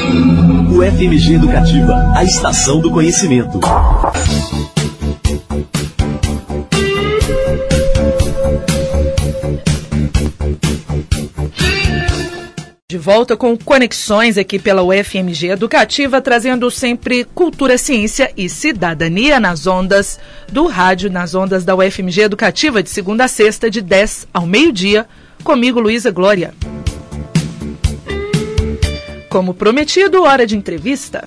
UFMG Educativa, a estação do conhecimento. De volta com Conexões aqui pela UFMG Educativa, trazendo sempre cultura, ciência e cidadania nas ondas do rádio, nas ondas da UFMG Educativa, de segunda a sexta, de 10 ao meio-dia, comigo, Luísa Glória. Como prometido, hora de entrevista.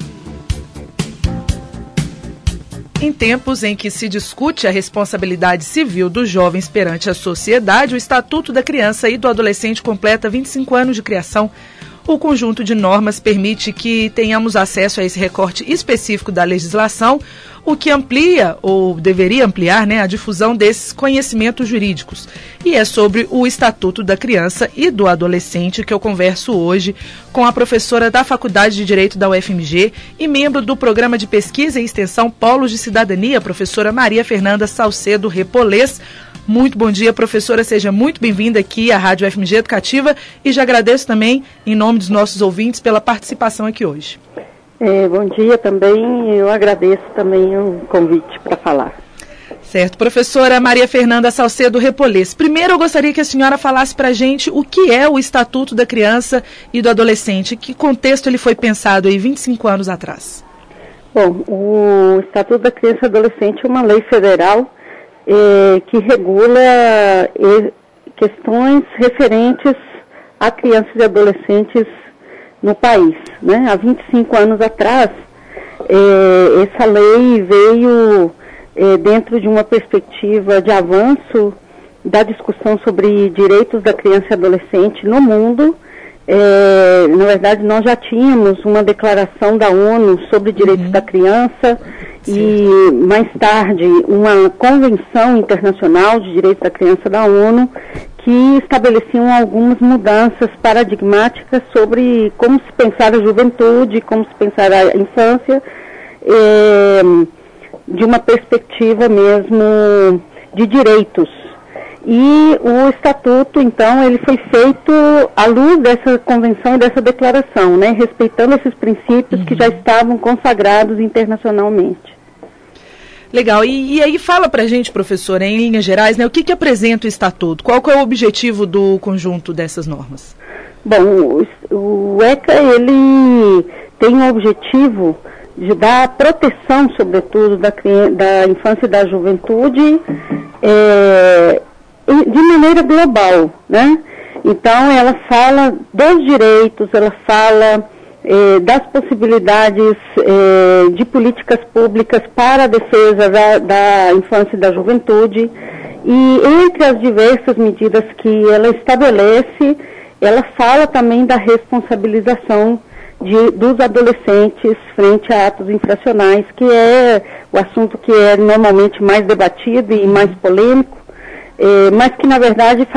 Em tempos em que se discute a responsabilidade civil dos jovens perante a sociedade, o Estatuto da Criança e do Adolescente completa 25 anos de criação. O conjunto de normas permite que tenhamos acesso a esse recorte específico da legislação, o que amplia, ou deveria ampliar, a difusão desses conhecimentos jurídicos. E é sobre o Estatuto da Criança e do Adolescente que eu converso hoje com a professora da Faculdade de Direito da UFMG e membro do Programa de Pesquisa e Extensão Polos de Cidadania, professora Maria Fernanda Salcedo Repolez. Muito bom dia, professora, seja muito bem-vinda aqui à Rádio UFMG Educativa e já agradeço também, em nome dos nossos ouvintes, pela participação aqui hoje. Bom dia também, eu agradeço também o convite para falar. Certo, professora Maria Fernanda Salcedo Repolez. Primeiro eu gostaria que a senhora falasse para a gente o que é o Estatuto da Criança e do Adolescente, que contexto ele foi pensado aí 25 anos atrás. Bom, o Estatuto da Criança e Adolescente é uma lei federal que regula questões referentes a crianças e adolescentes no país, né? Há 25 anos atrás, essa lei veio dentro de uma perspectiva de avanço da discussão sobre direitos da criança e adolescente no mundo. Na verdade, nós já tínhamos uma declaração da ONU sobre direitos da criança e, mais tarde, uma convenção internacional de direitos da criança da ONU que estabeleciam algumas mudanças paradigmáticas sobre como se pensar a juventude, como se pensar a infância, de uma perspectiva mesmo de direitos. E o Estatuto, então, ele foi feito à luz dessa convenção e dessa declaração, né, respeitando esses princípios que já estavam consagrados internacionalmente. Legal. E aí fala pra gente, professora, em linhas gerais, o que apresenta o Estatuto? Qual que é o objetivo do conjunto dessas normas? Bom, o ECA, ele tem o objetivo de dar proteção, sobretudo, da infância e da juventude, de maneira global, né? Então, ela fala dos direitos, ela fala das possibilidades de políticas públicas para a defesa da infância e da juventude, e entre as diversas medidas que ela estabelece, ela fala também da responsabilização dos adolescentes frente a atos infracionais, que é o assunto que é normalmente mais debatido e mais polêmico, mas que na verdade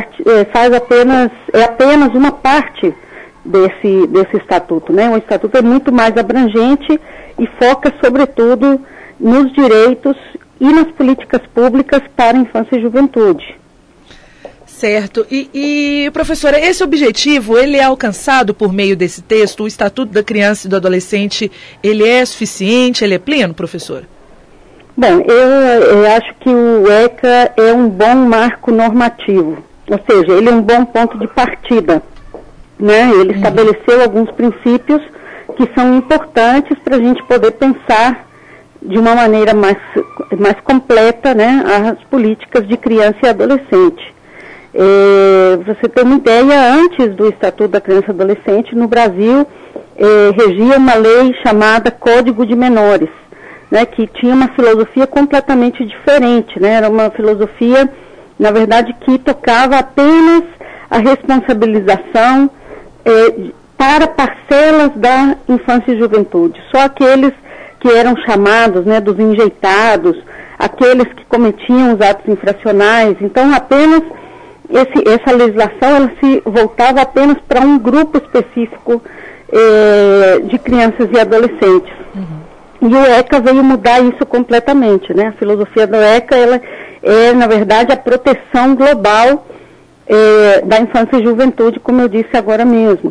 é apenas uma parte desse estatuto, né? O estatuto é muito mais abrangente e foca sobretudo nos direitos e nas políticas públicas para a infância e juventude. Certo. E professora, esse objetivo, ele é alcançado por meio desse texto? O Estatuto da Criança e do Adolescente, ele é suficiente, ele é pleno, professora? Bom, eu acho que o ECA é um bom marco normativo, ou seja, ele é um bom ponto de partida, né? Ele estabeleceu alguns princípios que são importantes para a gente poder pensar de uma maneira mais completa, né, as políticas de criança e adolescente. Você tem uma ideia, antes do Estatuto da Criança e Adolescente, no Brasil, regia uma lei chamada Código de Menores, né, que tinha uma filosofia completamente diferente, né, era uma filosofia, na verdade, que tocava apenas a responsabilização para parcelas da infância e juventude. Só aqueles que eram chamados, né, dos enjeitados, aqueles que cometiam os atos infracionais. Então, apenas essa legislação ela se voltava apenas para um grupo específico de crianças e adolescentes. E o ECA veio mudar isso completamente, né? A filosofia do ECA ela é, na verdade, a proteção global da infância e juventude, como eu disse agora mesmo.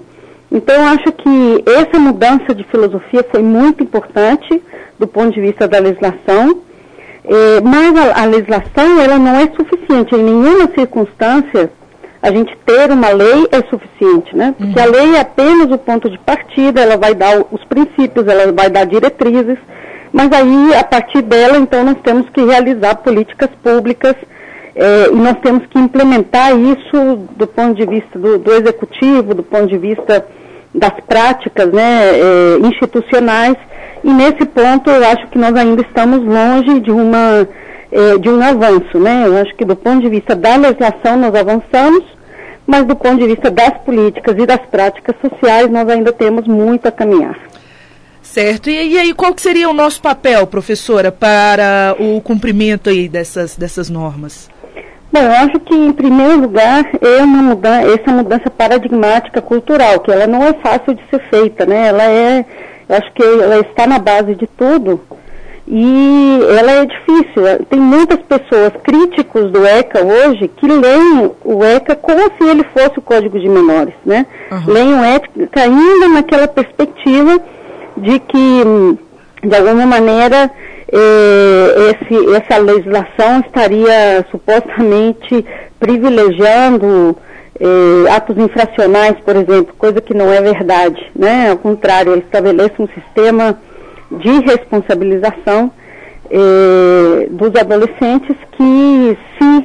Então, eu acho que essa mudança de filosofia foi muito importante do ponto de vista da legislação, mas a legislação ela não é suficiente. Em nenhuma circunstância a gente ter uma lei é suficiente, né? Porque a lei é apenas o ponto de partida, ela vai dar os princípios, ela vai dar diretrizes, mas aí, a partir dela, então, nós temos que realizar políticas públicas e nós temos que implementar isso do ponto de vista do executivo, do ponto de vista das práticas, né, institucionais, e nesse ponto eu acho que nós ainda estamos longe de um avanço, né? Eu acho que do ponto de vista da legislação nós avançamos, mas do ponto de vista das políticas e das práticas sociais nós ainda temos muito a caminhar. Certo. E aí, qual que seria o nosso papel, professora, para o cumprimento aí dessas normas? Bom, eu acho que, em primeiro lugar, essa mudança paradigmática cultural, que ela não é fácil de ser feita, né? Eu acho que ela está na base de tudo e ela é difícil. Tem muitas pessoas, críticos do ECA hoje, que leem o ECA como se ele fosse o Código de Menores, né? Leem o ECA ainda naquela perspectiva de que, de alguma maneira, essa legislação estaria supostamente privilegiando atos infracionais, por exemplo, coisa que não é verdade, né? Ao contrário, ele estabelece um sistema de responsabilização dos adolescentes que, se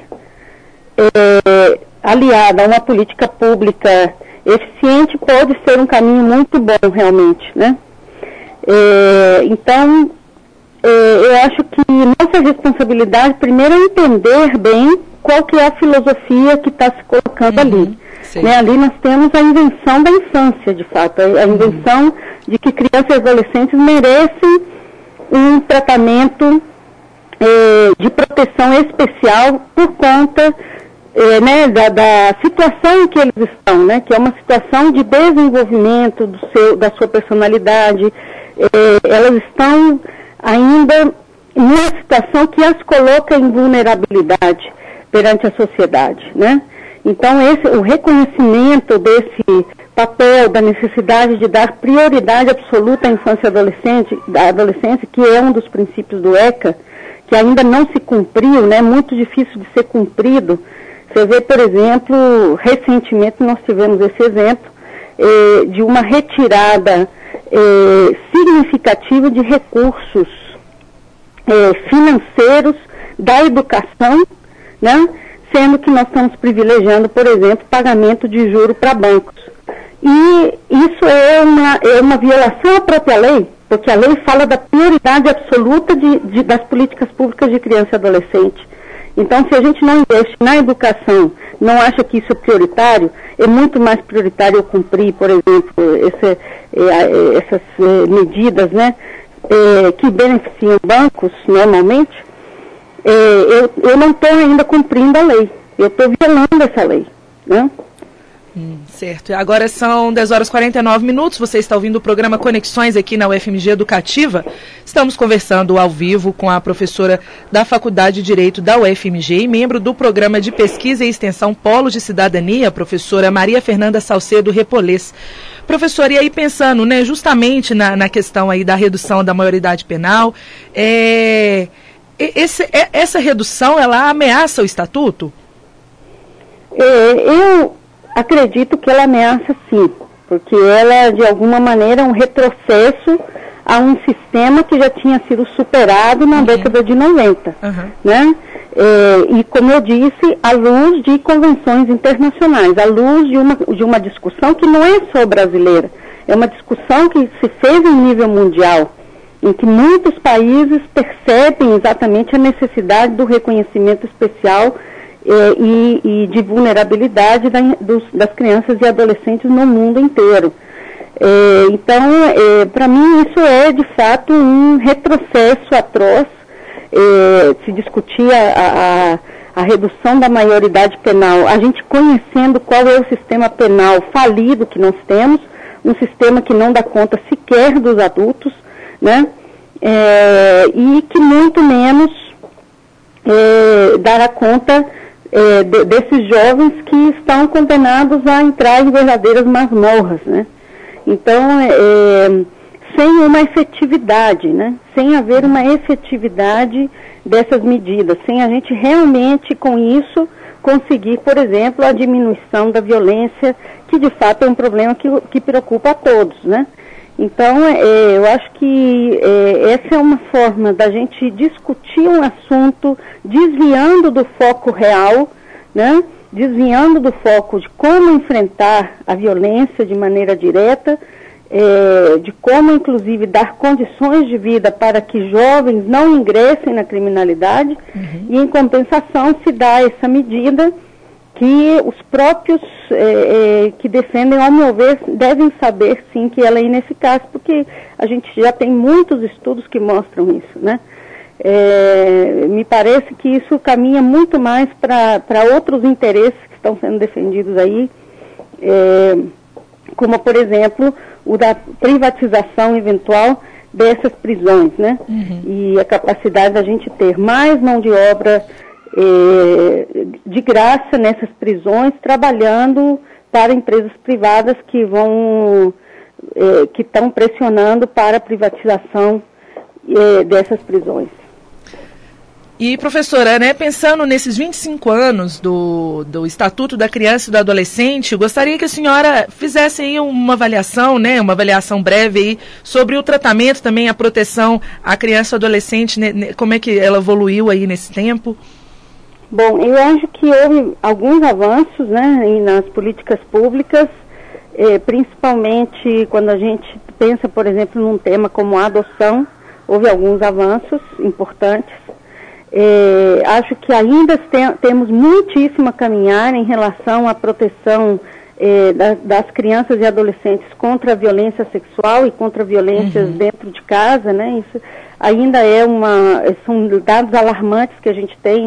aliada a uma política pública eficiente, pode ser um caminho muito bom, realmente, né? Então, eu acho que nossa responsabilidade, primeiro, é entender bem qual que é a filosofia que está se colocando ali. Né? Ali nós temos a invenção da infância, de fato, a invenção de que crianças e adolescentes merecem um tratamento de proteção especial por conta né, da situação em que eles estão, né? Que é uma situação de desenvolvimento da sua personalidade. Elas estão ainda numa situação que as coloca em vulnerabilidade perante a sociedade, né? Então, o reconhecimento desse papel, da necessidade de dar prioridade absoluta à infância e à adolescência, que é um dos princípios do ECA, que ainda não se cumpriu, né? Muito difícil de ser cumprido. Você vê, por exemplo, recentemente nós tivemos esse exemplo de uma retirada significativa de recursos financeiros da educação, né? Sendo que nós estamos privilegiando, por exemplo, pagamento de juro para bancos. E isso é uma violação à própria lei, porque a lei fala da prioridade absoluta das políticas públicas de criança e adolescente. Então, se a gente não investe na educação, não acha que isso é prioritário, é muito mais prioritário eu cumprir, por exemplo, essas medidas, né, que beneficiam bancos, normalmente. Eu não estou ainda cumprindo a lei, eu estou violando essa lei, né? Certo. Agora são 10h49, você está ouvindo o programa Conexões aqui na UFMG Educativa. Estamos conversando ao vivo com a professora da Faculdade de Direito da UFMG e membro do Programa de Pesquisa e Extensão Polo de Cidadania, a professora Maria Fernanda Salcedo Repolês. Professora, e aí pensando, né, justamente na questão aí da redução da maioridade penal, essa redução, ela ameaça o Estatuto? Eu acredito que ela ameaça sim, porque ela, de alguma maneira, é um retrocesso a um sistema que já tinha sido superado na década de 90, né? E, como eu disse, à luz de convenções internacionais, à luz de uma discussão que não é só brasileira, é uma discussão que se fez em nível mundial, em que muitos países percebem exatamente a necessidade do reconhecimento especial e de vulnerabilidade das crianças e adolescentes no mundo inteiro. Então, para mim, isso é, de fato, um retrocesso atroz. Se discutir a redução da maioridade penal, a gente conhecendo qual é o sistema penal falido que nós temos, um sistema que não dá conta sequer dos adultos, né? E que muito menos dará conta desses jovens que estão condenados a entrar em verdadeiras masmorras, né? Então, sem uma efetividade, né? Sem haver uma efetividade dessas medidas, sem a gente realmente com isso conseguir, por exemplo, a diminuição da violência, que de fato é um problema que preocupa a todos, né? Então, eu acho que essa é uma forma da gente discutir um assunto desviando do foco real, né? Desviando do foco de como enfrentar a violência de maneira direta, de como, inclusive, dar condições de vida para que jovens não ingressem na criminalidade, e, em compensação, se dá essa medida que os próprios que defendem, ao meu ver, devem saber, sim, que ela é ineficaz, porque a gente já tem muitos estudos que mostram isso, né? Me parece que isso caminha muito mais para outros interesses que estão sendo defendidos aí, como, por exemplo, o da privatização eventual dessas prisões, né? E a capacidade da gente ter mais mão de obra de graça nessas prisões, trabalhando para empresas privadas que estão pressionando para a privatização dessas prisões. E, professora, né, pensando nesses 25 anos do Estatuto da Criança e do Adolescente, gostaria que a senhora fizesse aí uma avaliação, né, uma avaliação breve aí sobre o tratamento, também a proteção à criança e ao adolescente, né, como é que ela evoluiu aí nesse tempo? Bom, eu acho que houve alguns avanços, né, nas políticas públicas, principalmente quando a gente pensa, por exemplo, num tema como a adoção, houve alguns avanços importantes. Acho que ainda temos muitíssimo a caminhar em relação à proteção das crianças e adolescentes contra a violência sexual e contra violências dentro de casa, né? Isso ainda são dados alarmantes que a gente tem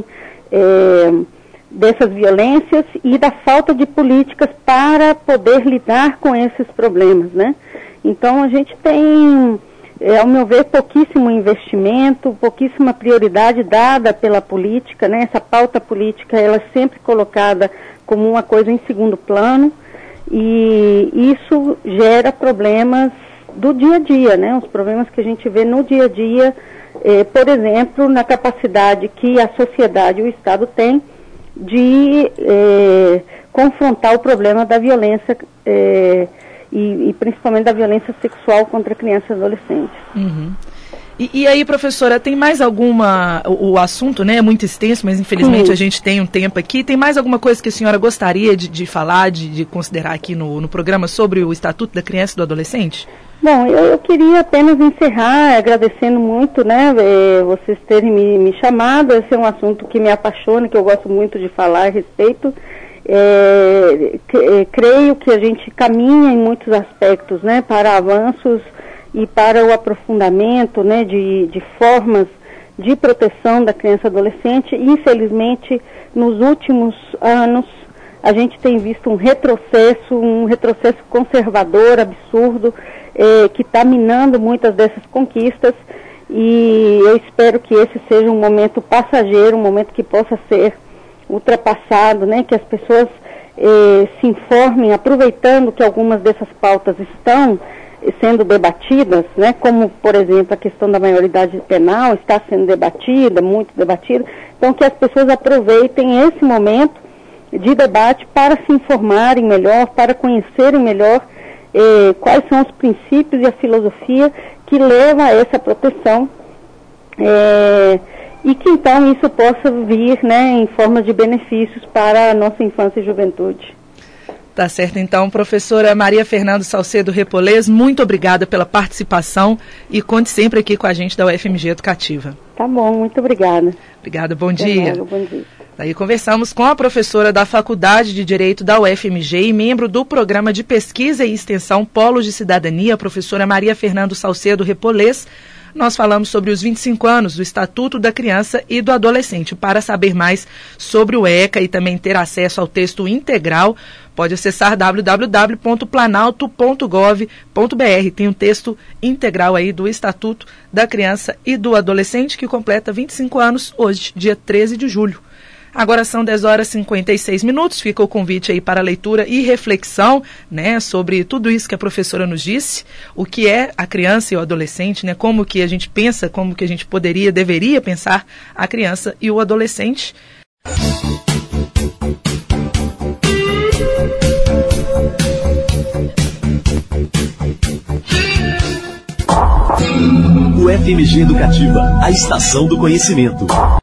dessas violências e da falta de políticas para poder lidar com esses problemas, né? Então a gente tem, ao meu ver, pouquíssimo investimento, pouquíssima prioridade dada pela política, né? Essa pauta política, ela é sempre colocada como uma coisa em segundo plano, e isso gera problemas do dia a dia, né? Os problemas que a gente vê no dia a dia, por exemplo, na capacidade que a sociedade e o Estado têm de confrontar o problema da violência e principalmente da violência sexual contra crianças e adolescentes. E aí, professora, tem mais alguma... O assunto, né, é muito extenso, mas infelizmente a gente tem um tempo aqui. Tem mais alguma coisa que a senhora gostaria de falar, de considerar aqui no programa sobre o Estatuto da Criança e do Adolescente? Bom, eu queria apenas encerrar agradecendo muito, né, vocês terem me chamado. Esse é um assunto que me apaixona, que eu gosto muito de falar a respeito. Creio que a gente caminha em muitos aspectos, né, para avanços e para o aprofundamento, né, de formas de proteção da criança e adolescente. Infelizmente, nos últimos anos, a gente tem visto um retrocesso conservador, absurdo, que está minando muitas dessas conquistas, e eu espero que esse seja um momento passageiro, um momento que possa ser ultrapassado, né, que as pessoas se informem, aproveitando que algumas dessas pautas estão sendo debatidas, né, como, por exemplo, a questão da maioridade penal está sendo debatida, muito debatida, então que as pessoas aproveitem esse momento de debate para se informarem melhor, para conhecerem melhor quais são os princípios e a filosofia que leva a essa proteção, e que então isso possa vir, né, em forma de benefícios para a nossa infância e juventude. Tá certo, então, professora Maria Fernanda Salcedo Repolez, muito obrigada pela participação e conte sempre aqui com a gente da UFMG Educativa. Tá bom, muito obrigada. Obrigada, bom dia. Bom dia. Daí conversamos com a professora da Faculdade de Direito da UFMG e membro do Programa de Pesquisa e Extensão Polos de Cidadania, a professora Maria Fernanda Salcedo Repolez. Nós falamos sobre os 25 anos do Estatuto da Criança e do Adolescente. Para saber mais sobre o ECA e também ter acesso ao texto integral, pode acessar www.planalto.gov.br. Tem um texto integral aí do Estatuto da Criança e do Adolescente, que completa 25 anos hoje, dia 13 de julho. Agora são 10h56, fica o convite aí para leitura e reflexão, né, sobre tudo isso que a professora nos disse, o que é a criança e o adolescente, né, como que a gente pensa, como que a gente deveria pensar a criança e o adolescente. O FMG Educativa, a estação do conhecimento.